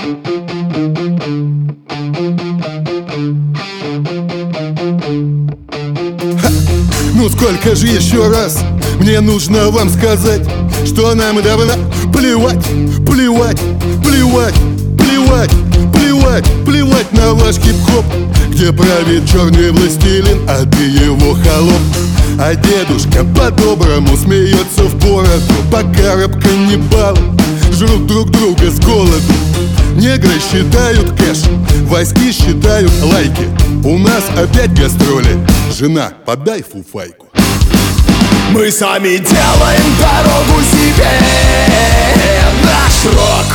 Ну сколько же еще раз мне нужно вам сказать, что нам давно плевать, плевать, плевать, плевать, плевать, плевать на ваш хип-хоп, где правит черный властелин, а ты его холоп. А дедушка по-доброму смеется в бороду, пока рэп-каннибалы жрут друг друга с голоду. Негры считают кэш, васьки считают лайки. У нас опять гастроли, жена, подай фуфайку. Мы сами делаем дорогу себе, наш рок.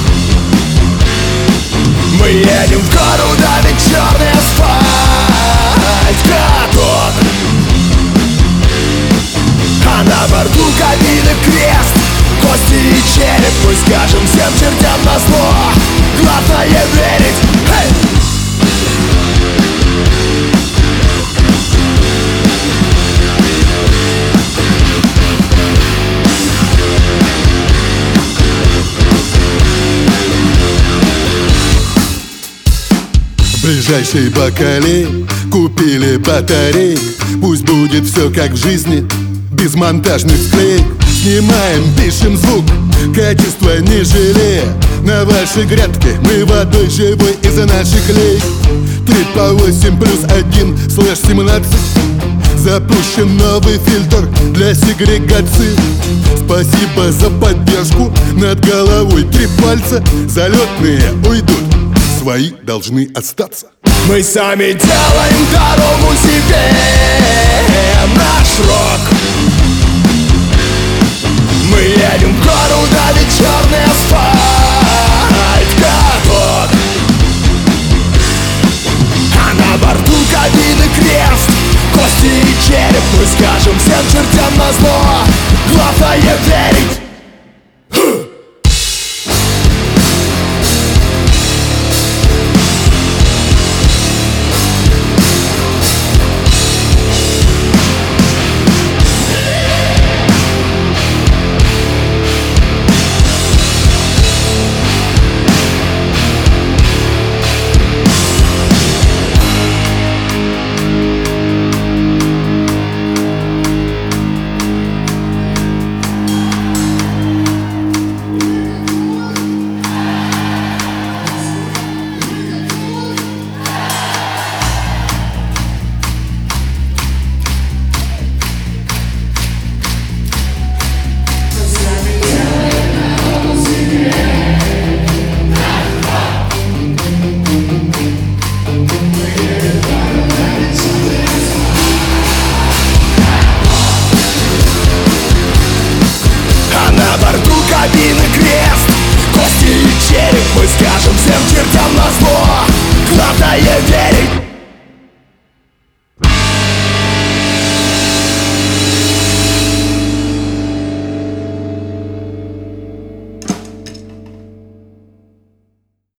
Мы едем в гору, давит черный асфальт, каток. А на борту кабины крест, кости и череп. Мы скажем всем чертям назло, главное верить. Ближайший поколение купили батареи. Пусть будет все как в жизни, без монтажных склеек. Снимаем, пишем звук, качество не жалея. На вашей грядке мы водой живой из наших лей. 3+8+1/17. Запущен новый фильтр для сегрегации. Спасибо за поддержку, над головой 3 пальца. Залетные уйдут, свои должны остаться. Мы сами делаем дорогу себе, наш рок. Мы едем в гору, давит черный асфальт, каток. А на борту кабины крест, кости и череп. Мы скажем всем чертям назло, главное